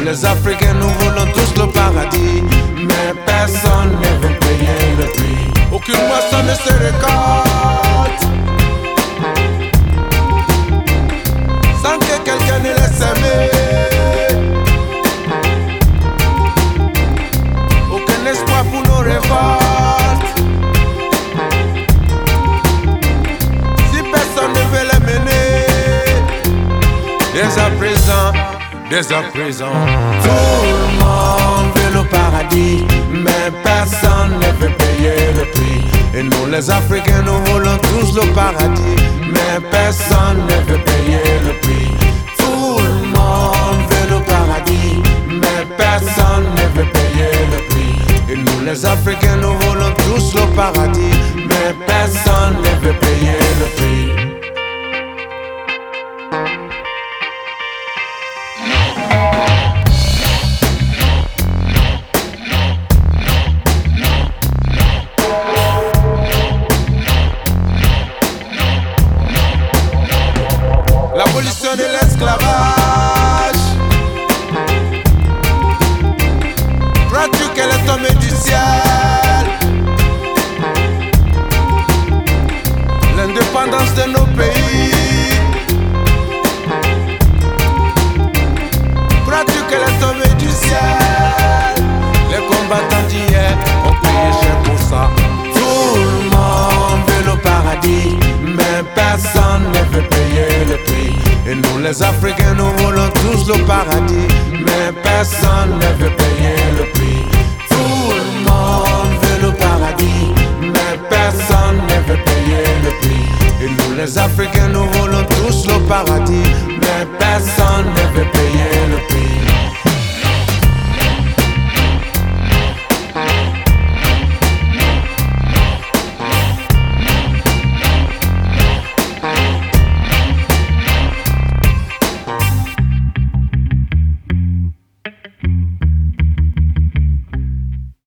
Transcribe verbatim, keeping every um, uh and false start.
les Africains, nous voulons tous le paradis, mais personne ne veut payer le prix. Aucune moisson ne se récolte sans que quelqu'un ne laisse aimer. Aucun espoir pour nos révoltes si personne ne veut les mener. Dès à présent, dès à présent, tout le monde veut le paradis, mais personne ne veut payer le prix. Et nous les Africains, nous voulons tous le paradis, mais personne ne veut payer le prix. Tout le monde veut le paradis, mais personne ne veut payer le prix. Et nous les Africains, nous voulons tous le paradis, mais personne ne veut payer le prix. L'abolition de l'esclavage. Crois-tu qu'elle est tombée du ciel? L'indépendance de nos pays. Crois-tu qu'elle est tombée du ciel? Les combattants d'hier ont payé cher pour ça. Tout le monde veut le paradis, mais personne ne veut payer le prix. Et nous les Africains, nous voulons tous le paradis, mais personne ne veut payer le prix. Tout le monde veut le paradis, mais personne ne veut payer le prix. Et nous les Africains, nous voulons tous le paradis, mais personne